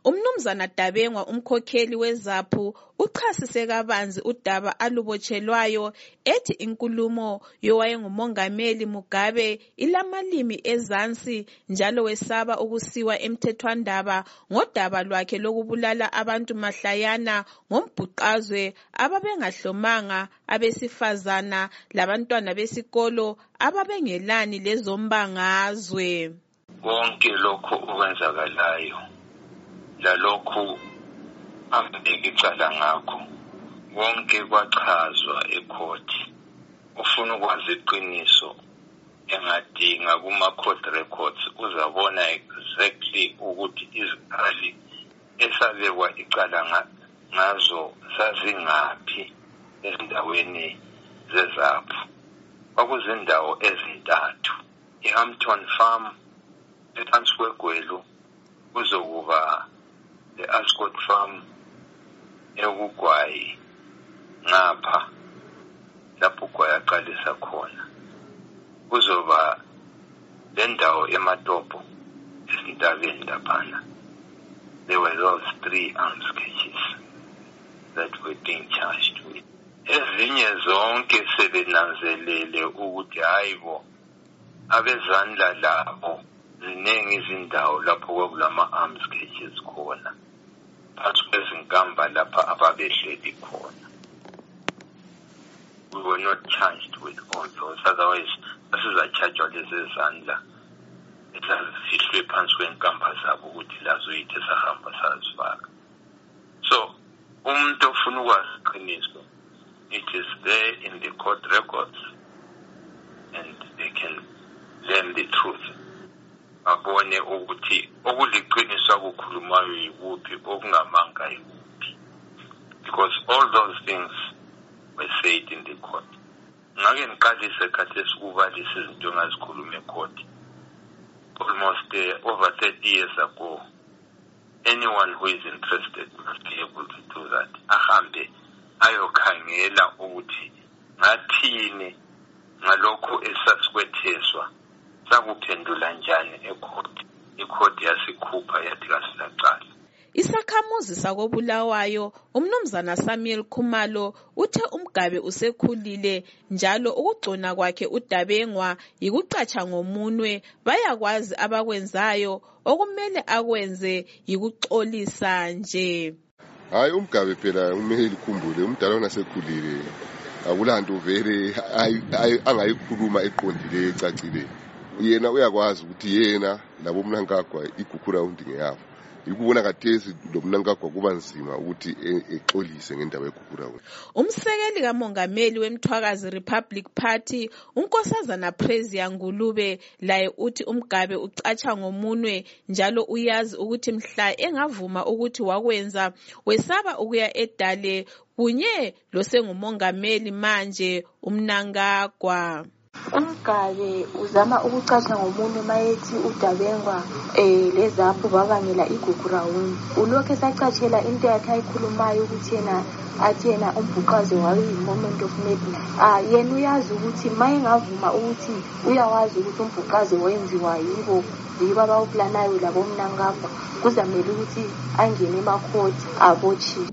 Umnumzana Dabengwa umkhokheli weZAPU uchasise kabanzi udaba alubotshelwayo ethi inkulumo yowayengumongameli Mugabe ilamalimi ezansi njalo wesaba ukusiwa emthethwandaba ngodaba lwakhe lokubulala abantu mahlayana ngombhuqazwe ababengahlomanga abesifazana labantwana besikolo ababengelani lezombangazwe. Konke lokho okwenzakalayo lalokhu ambeke icala ngakho konke kwachazwa ekhoti. Ufuna ukwazi iqiniso engadinga kuma-court records uzabona exactly ukuthi izikhali esabekwa icala ngazo zazingaphi ezindaweni zeZAPU. Kwakuzindawo ezintathu: iHampton Farm ephansi kweGwelu, kuzokuba le-Ascot Farm ekugwayi ngapha lapho ugwayi aqalisa khona, kuzoba le ndawo eMatopo esintabeni laphana. There were those 3 arms cases that were being charged with. Ezinye zonke sebenanzelele ukuthi hayibo abezandla labo ziningi izindawo lapho kwakulama arms cases khona phansi kwezinkamba lapha ababehleli khona. We were not charged with all those, otherwise asizachajwa lezezandla ezazifihlwe phansi kwenkamba zabo ukuthi lazo yithi sahamba sazifaka. So umuntu ofuna ukwazi iqiniso, it is there in the court records and they can learn the truth. Abone ukuthi okuliqiniso akukhulumayo yikuphi okungamanga yikuphi, because all those things were said in the court. Ngake ngiqalise khathesi ukubalisa izinto engazikhuluma ecourt almost over 30 years ago. Anyone who is interested must be able to do that. Ahambe ayokhangela ukuthi ngathini ngalokho esasikwetheswa sakuphendula njani ecourt. Icourt yasikhupha yathi kasilaqala. Isakhamuzi sakobulawayo umnumzana Samuel Khumalo uthe uMgabe usekhulile njalo ukugcona kwakhe uDabengwa yikucatsha ngomunwe, bayakwazi abakwenzayo, okumele akwenze yikuxolisa nje. Hayi uMgabe phela umeheli khumbule umdala onasekhulile akulanto vele angayikhuluma eqondile ecacile. Yena uyakwazi ukuthi yena labo mnankagwa igugura undingeyabo. Ikubona kathesi lo mnankagwa kuba nzima ukuthi exolise ngendaba yegugura. Umsekeli kamongameli weMthwakazi Republic Party uNkosazana Prezia Ngulube laye uthi uMgabe ucatsha ngomunwe njalo uyazi ukuthi mhla engavuma ukuthi wakwenza wesaba ukuya edale kunye losengumongameli manje umnankagwa. uMgabe uzama ukucatsha ngomunwe mayethi uDabengwa leZAPU babangela igugurauni. Ulokhu esacatshela into yakhe ayikhulumayo ukuthi yena umbhuqaze wayi-moment of madness. Yena uyazi ukuthi mayengavuma ukuthi uyawazi ukuthi umbhuqaze wenziwa yibo abawuplanayo labo mnankagwa, kuzamele ukuthi angene emakhoti abotshiwe.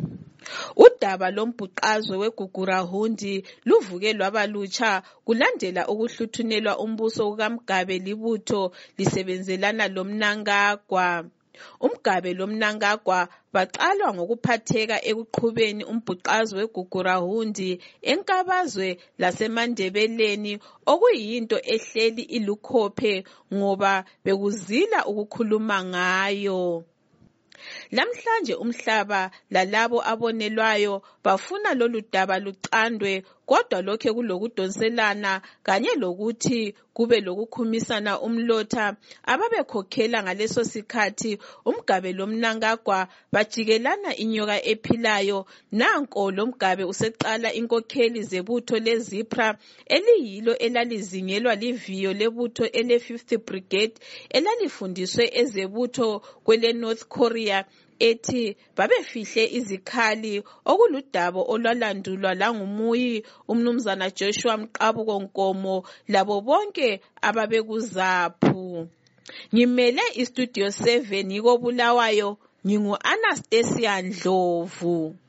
Udaba lombhuqazwe weGugurahundi luvuke lwabalutsha kulandela ukuhluthunelwa umbuso kaMgabe libutho lisebenzelana lomnankagwa. uMgabe lomnankagwa baqalwa ngokuphatheka ekuqhubeni umbhuqazwe weGugurahundi enkabazwe laseMandebeleni, okuyinto ehleli ilukhophe ngoba bekuzila ukukhuluma ngayo. Lamhlanje umhlaba lalabo abonelwayo bafuna lolu daba lucandwe, kodwa lokhe kulokudonselana kanye lokuthi kube lokukhumisana umlotha ababekhokhela ngaleso sikhathi uMgabe lomnankagwa bajikelana inyoka ephilayo. Nanko loMgabe useqala inkokheli zebutho leZIPRA eliyilo elalizingelwa liviyo lebutho ele-5th Brigade elalifundiswe ezebutho kwele North Korea ethi babefihle izikhali okuludabo olwalandulwa langumuyi umnumzana Joshua Mqabuko Nkomo labo bonke ababekuZAPU. Ngimele iStudio 7 yikobulawayo Ngingu-Anastasia Ndlovu.